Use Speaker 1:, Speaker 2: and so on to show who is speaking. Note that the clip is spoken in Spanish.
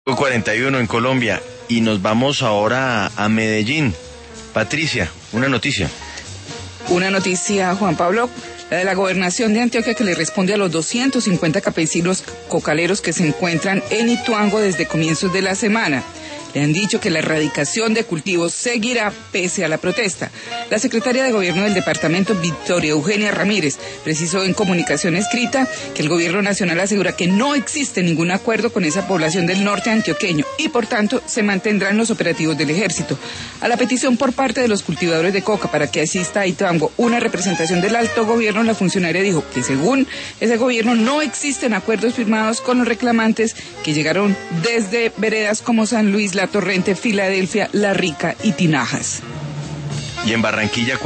Speaker 1: 41 en Colombia y nos vamos ahora a Medellín. Patricia, una noticia.
Speaker 2: Una noticia, Juan Pablo, la de la gobernación de Antioquia, que le responde a los 250 campesinos cocaleros que se encuentran en Ituango desde comienzos de la semana. Le han dicho que la erradicación de cultivos seguirá pese a la protesta. La secretaria de Gobierno del departamento, Victoria Eugenia Ramírez, precisó en comunicación escrita que el Gobierno Nacional asegura que no existe ningún acuerdo con esa población del norte antioqueño y, por tanto, se mantendrán los operativos del ejército. A la petición por parte de los cultivadores de coca para que asista a Ituango una representación del alto gobierno, la funcionaria dijo que, según ese gobierno, no existen acuerdos firmados con los reclamantes que llegaron desde veredas como San Luis, La Torrente, Filadelfia, La Rica y Tinajas.
Speaker 1: Y en Barranquilla,